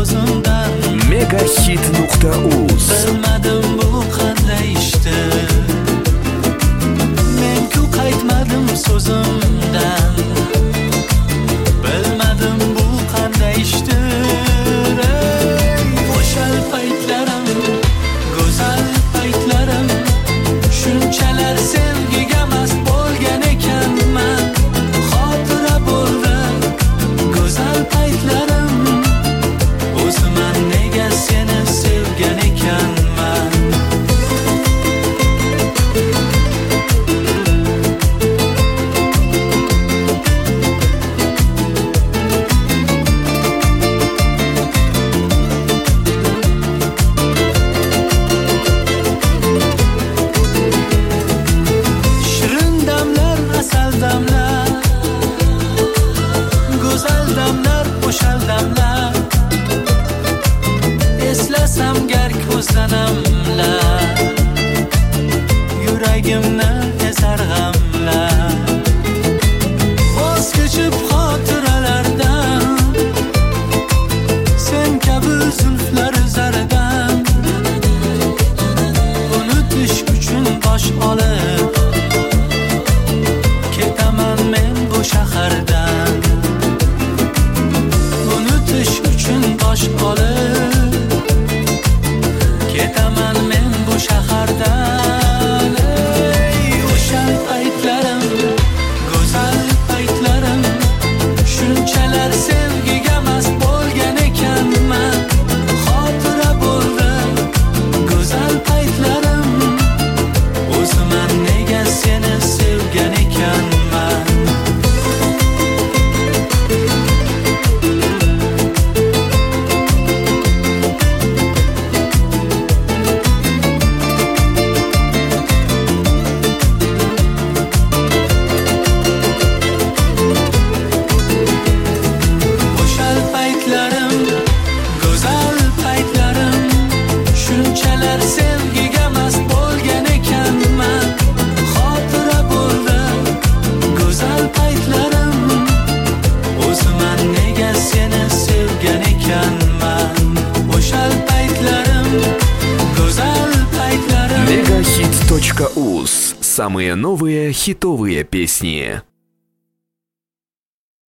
o'zimdan. Megahit.uz. Bilmadim bu qanday ishdir. Men-ku qaytmadim so'zimdan. Bilmadim bu qanday ishdir. O'shal paytlarim, go'zal paytlarim, shunchalar sevgiga mast bo'lgan ekanman. Xotira bo'ldi go'zal paytlarim, o'zman nega seni sevgan ekanman. Shirin damlar, asal damlar, go'zal damlar, o'shal damlar, eslasam gar ko'zlanamlar, yuragimni ezar g'amlar. Voz kechib xotiralardan, sen kabi zulflar zaridan, unutish uchun bosh olib ketaman men bu shahardan. Unutish uchun bosh olib ketaman men bu shahardan. O'shal paytlarim, go'zal paytlarim, shunchalar sevgiga mast bo'lgan ekanman. Xotira bo'ldi go'zal paytlarim, o'zman nega seni sevgan ekanman. O'shal paytlarim, go'zal paytlarim, shunchalar sevgiga mast bo'lgan ekanman. Xotira bo'ldi go'zal paytlarim, o'zman nega seni sevgan ekanman. O'shal paytlarim, go'zal paytlarim. Megahit.uz. Самые новые хитовые песни.